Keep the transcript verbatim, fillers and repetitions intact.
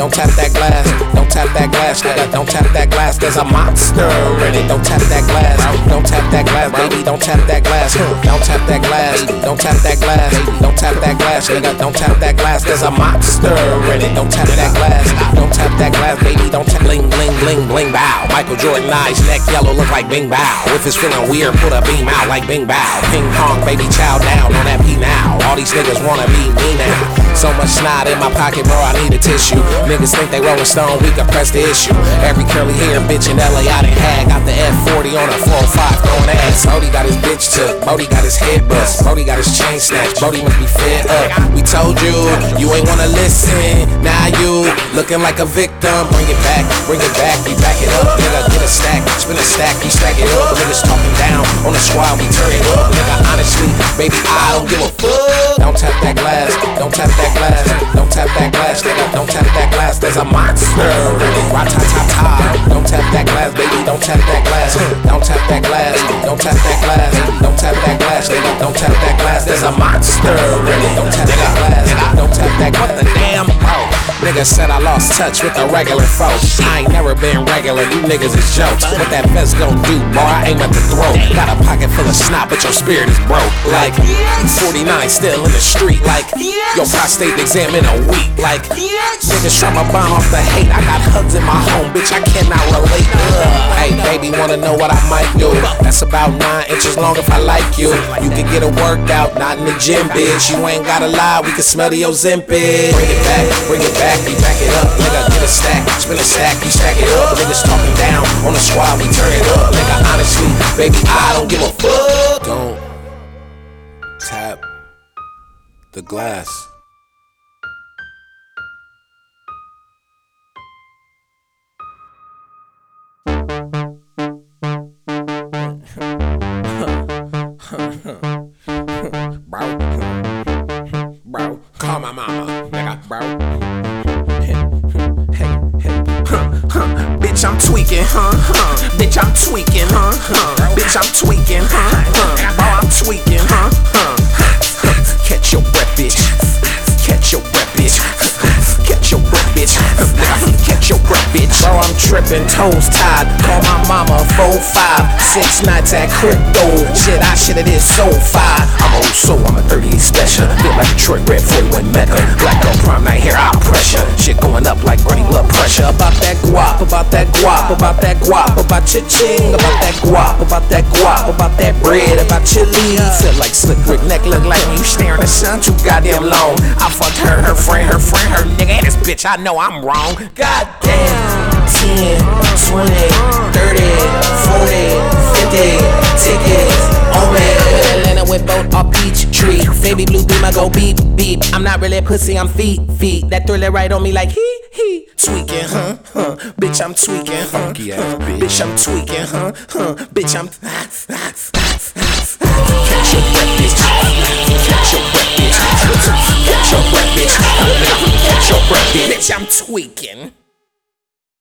don't tap that glass. Don't tap that glass, nigga, don't tap that glass. There's a monster in it. Don't tap that glass. Don't tap that glass, baby. Don't tap that glass. Don't tap that glass. Don't tap that glass. Don't tap that glass, nigga. Don't tap that glass. There's a monster in it. Don't tap that glass. Don't tap that glass, baby. Don't tap bling bling bling bling bow. Michael Jordan eyes, neck yellow, look like Bing Bow. If it's feeling weird, put a beam out like Bing Bow. Ping pong, baby, chow down on that P now. All these niggas wanna be me now. So much snot in my pocket, bro, I need a tissue. Niggas think they Rolling Stone, we can press the issue. Every curly hair bitch in L A I done had. Got the F forty on a four oh five throwing ass. Bodie got his bitch took, Bodie got his head bust, Bodie got his chain snatched, Bodie must be fed up. We told you, you ain't wanna listen. Now you looking like a victim. Bring it back, bring it back, we back it up. Nigga, get a stack, spin a stack, we stack it up. Niggas talking down on the squad, we turn it up. Nigga, honestly, baby, I don't give a fuck. Don't tap that glass, don't tap that glass, don't tap that glass, nigga, don't tap that glass. There's a monster in it, ra-ta-ta-ta. Don't tap that glass, baby, don't tap that glass. Don't tap that glass, don't tap that glass. Don't tap that glass, nigga, don't tap that glass. There's a monster in it, don't tap that glass. Don't tap that, what the damn, bro? Nigga said I lost touch with the regular folks. I ain't never been regular, you niggas is jokes. What that vest gon' do, boy, I aim at the throat. Got a pocket full of snot, but your spirit is broke. Like, forty-nine still in the street. Like, your prostate exam in a week. Like, niggas try my bomb off the hate. I got hugs in my home, bitch, I cannot relate. Ugh. Hey, baby, wanna know what I might do? That's about nine inches long if I like you. You can get a workout, not in the gym, bitch. You ain't gotta lie, we can smell the Ozempic. Bring it back, bring it back, we back it up. Nigga, get a stack, spin a stack, we stack it up. Niggas talking down on the squad, we turn it up. Nigga, honestly, baby, I don't give a fuck. Don't tap the glass. Bro, bro, call my mama, nigga, bro. Hey, hey, hey, huh, huh. Bitch, I'm tweaking, huh, huh. Bitch, I'm tweaking, huh, huh. Bitch, I'm tweaking, huh, huh. Bro, I'm tweaking, huh, huh. Catch your breath, bitch. Catch your breath, bitch. Catch your breath, bitch. Catch your breath, bitch. Bro, I'm tripping, toes tied. Call my mama, four, five, six nights at crypto. Shit, I shoulda did so fire. I'm old soul, I'm a thirty-eight special. Feel like Detroit Red forty-one Mecca. Black girl prom night hair, I pressure. Shit going up like running blood pressure. About that guap, about that guap, about that guap, about your ching, about that guap, about that guap, about that bread, about your leaves. Feel like slick brick neck, look like when you staring at the sun too goddamn long. I fucked her, her friend, her friend, her nigga, and this bitch, I know I'm wrong. Goddamn. ten, twenty, thirty, forty, fifty tickets on me. Atlanta with both off each tree. Baby blue beam, I go beep, beep. I'm not really a pussy, I'm feet, feet. That thriller right on me like hee, hee. Tweaking, huh, huh. Bitch, I'm tweaking, huh, funky ass bitch. Bitch, I'm tweaking, huh, huh. Bitch, I'm catch your breath, bitch. Catch your breath, bitch. Catch your breath, bitch. Catch your breath, bitch. Bitch, I'm tweaking.